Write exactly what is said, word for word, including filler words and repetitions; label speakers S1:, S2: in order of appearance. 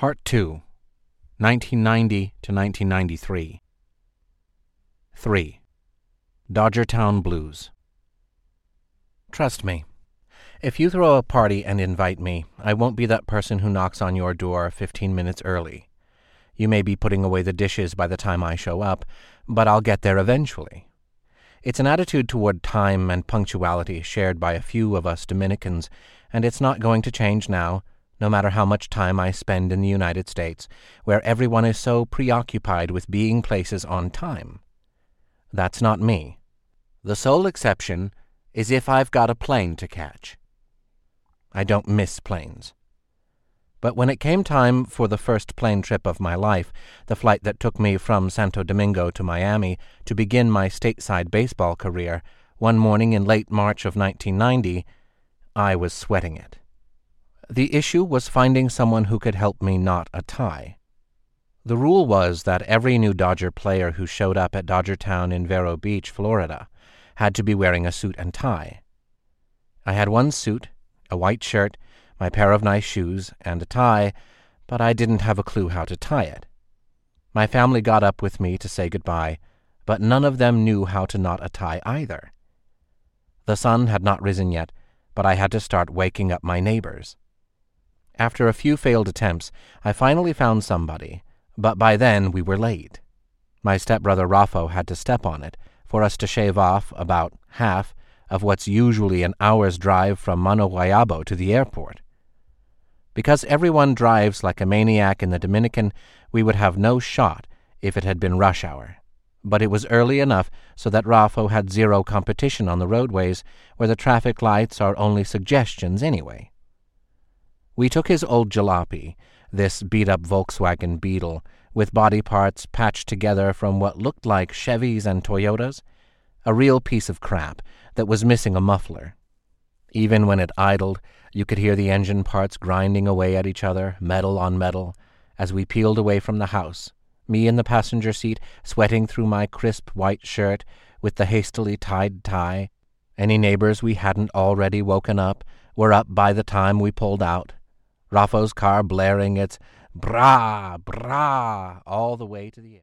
S1: Part two, nineteen ninety to nineteen ninety-three. three. Dodgertown Blues. Trust me, if you throw a party and invite me, I won't be that person who knocks on your door fifteen minutes early. You may be putting away the dishes by the time I show up, but I'll get there eventually. It's an attitude toward time and punctuality shared by a few of us Dominicans, and it's not going to change now, no matter how much time I spend in the United States, where everyone is so preoccupied with being places on time. That's not me. The sole exception is if I've got a plane to catch. I don't miss planes. But when it came time for the first plane trip of my life, the flight that took me from Santo Domingo to Miami to begin my stateside baseball career, one morning in late March of nineteen ninety, I was sweating it. The issue was finding someone who could help me knot a tie. The rule was that every new Dodger player who showed up at Dodgertown in Vero Beach, Florida, had to be wearing a suit and tie. I had one suit, a white shirt, my pair of nice shoes, and a tie, but I didn't have a clue how to tie it. My family got up with me to say goodbye, but none of them knew how to knot a tie either. The sun had not risen yet, but I had to start waking up my neighbors. After a few failed attempts, I finally found somebody, but by then we were late. My stepbrother Raffo had to step on it for us to shave off about half of what's usually an hour's drive from Mano Guayabo to the airport. Because everyone drives like a maniac in the Dominican, we would have no shot if it had been rush hour. But it was early enough so that Raffo had zero competition on the roadways, where the traffic lights are only suggestions anyway. We took his old jalopy, this beat-up Volkswagen Beetle, with body parts patched together from what looked like Chevys and Toyotas, a real piece of crap that was missing a muffler. Even when it idled, you could hear the engine parts grinding away at each other, metal on metal, as we peeled away from the house, me in the passenger seat, sweating through my crisp white shirt with the hastily tied tie. Any neighbors we hadn't already woken up were up by the time we pulled out, Raffo's car blaring its brah, brah all the way to the end.